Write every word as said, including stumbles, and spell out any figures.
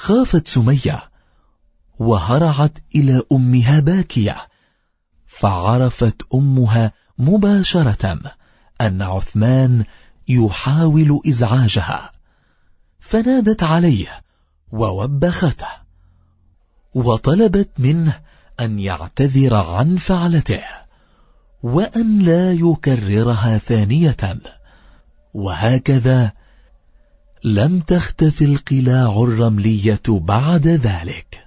خافت سمية وهرعت إلى أمها باكية، فعرفت أمها مباشرة أن عثمان يحاول إزعاجها، فنادت عليه ووبخته وطلبت منه أن يعتذر عن فعلته وأن لا يكررها ثانية. وهكذا لم تختفي القلاع الرملية بعد ذلك.